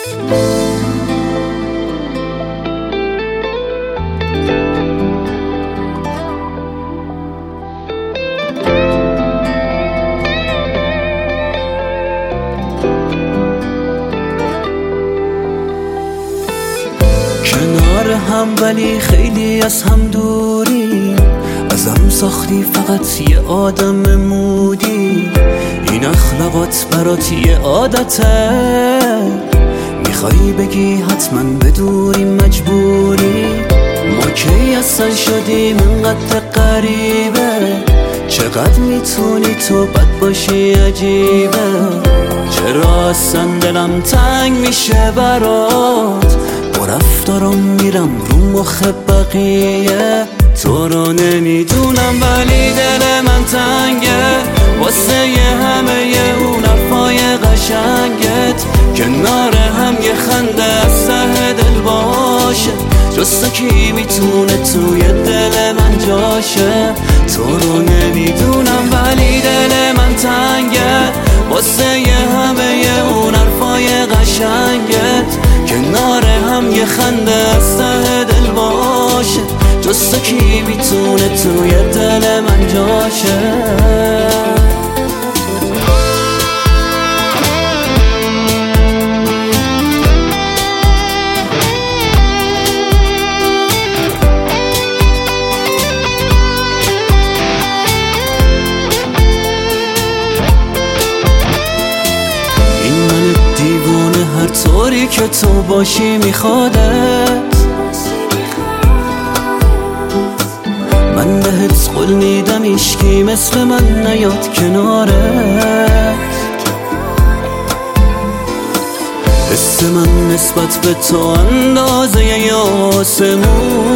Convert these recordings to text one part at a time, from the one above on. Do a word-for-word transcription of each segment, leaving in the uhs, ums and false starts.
کنار هم ولی خیلی از هم دوری، ازم ساختی فقط یه آدم مودی. این اخلاقات برات یه عادته، میخوای بگی حتما بدوری مجبوری. ما کی اصلا شدیم اینقدر غریبه، چقدر میتونی تو بد باشی عجیبه. چرا اصلا دلم تنگ میشه برات، با رفتارم میرم رو مخ بقیه. تو رو نمیدونم ولی دل من تنگه، واسه یه همه یه اون حرفای قشنگت. کنار هم یه خنده از ته دل باشه، جز تو کی میتونه توی دل من جاشه. تو رو نمیدونم ولی دل من تنگه، واسه یه همه یه اون حرفای قشنگت. کنار هم یه خنده از ته دل باشه، جز تو کی میتونه توی دل من جاشه. این من دیوونه هر طوری که تو باشی میخوادت، من بهت قول میدم هیچکی مثل من نیاد کنارت. حس من نسبت به تو اندازه ی آسمونه،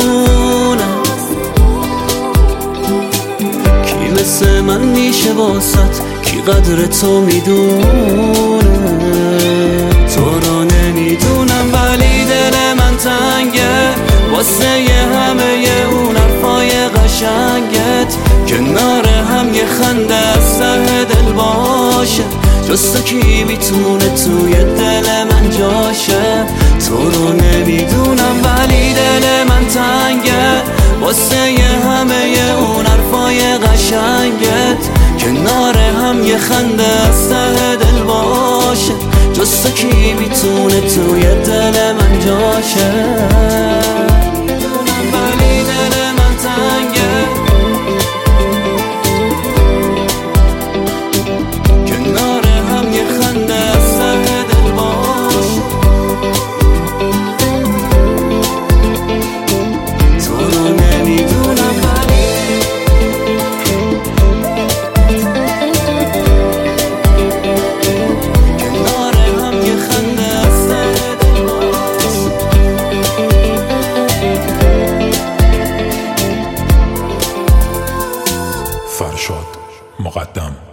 کی مثل من میشه واسط، کی قدر تو میدونه. تو رو نمیدونم ولی دل من تنگه، واسه یه همه یه اون حرفای قشنگت. کنار هم یه خنده از ته دل باشه، جز تو کی میتونه توی دل من جاشه. تو رو نمیدونم ولی دل من تنگه، واسه یه همه یه اون حرفای قشنگت. کنار هم یه خنده از ته دل باشه، جز تو کی میتونه توی دل من جاشه. ولی دل من تنگه، کنار هم یه خنده از ته دل باشه. تو رو نمیدونم ولی کنار هم یه خنده از ته دل باشه. فرشاد مقدم.